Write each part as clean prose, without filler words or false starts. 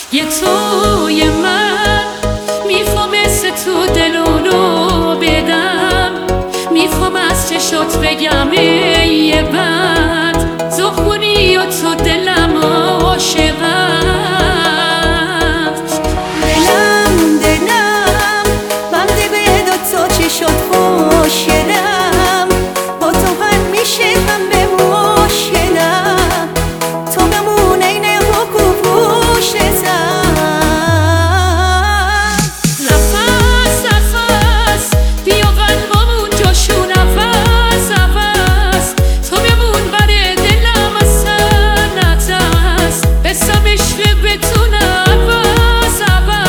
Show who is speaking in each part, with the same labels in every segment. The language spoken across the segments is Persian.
Speaker 1: یه توی من میخوام مثل تو دلونو بدم، میخوام از چشات بگم ای بد زخونی و تو دلم عاشقت.
Speaker 2: دلم بنده به دو تا چشات خوشگلم، با تو هم میشه هم به مشکلم، تو بمون این حکو پوشتم.
Speaker 1: نفس نفس بیا قلبمون جاشون عوض عوض، تو بمون بره دلم اصلا نترس، بسم عشق بتون عوض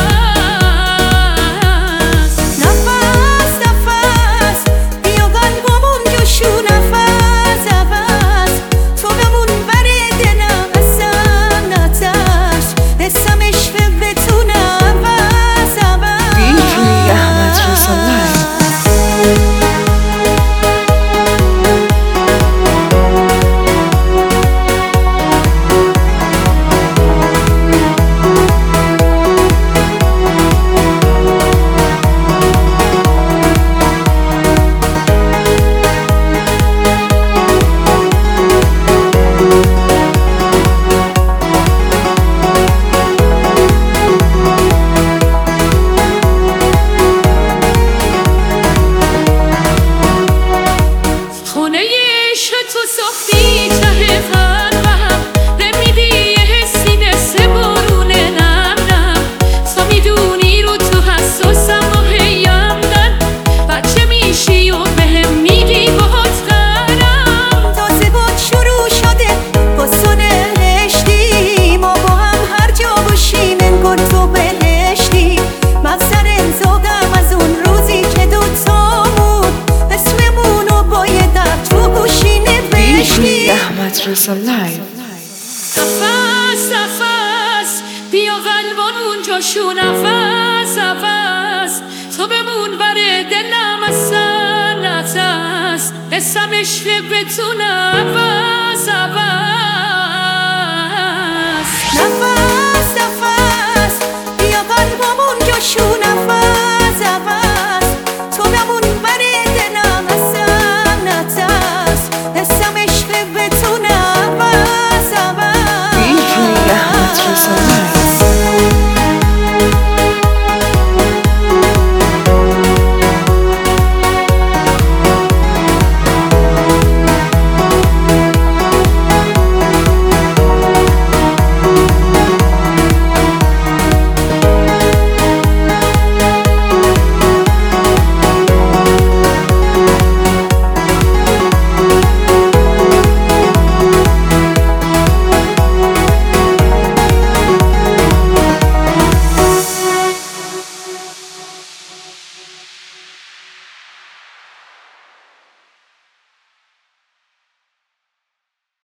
Speaker 1: عوض.
Speaker 2: نفس نفس بیا قلبمون جاشون عوض عوض، تو بمون بره دلم اصلا نترس، بسم عشق بتون عوض عوض.
Speaker 3: DJ Ahmad Reza Live.
Speaker 1: خونه عشق تو ساختی ته قلبم، نمیدی یه حسی مثل بارون نم نم، تو میدونی رو تو حساسم و هیم نه، بچه میشی و بهم میگی باهات قرم.
Speaker 2: تازه باد شروع شده باسون عشقی، ما با هم هر جا باشیم انگار تو بهشتی، مفسر زادم از اون روزی که دوتامون اسممونو باید تو گوشی نوشتی.
Speaker 3: DJ Ahmad Reza Live.
Speaker 1: نفس نفس بیا قلبمون جاشون عوض عوض، تو بمون بره دلم اصلا نترس، قسم عشق بتون عوض عوض.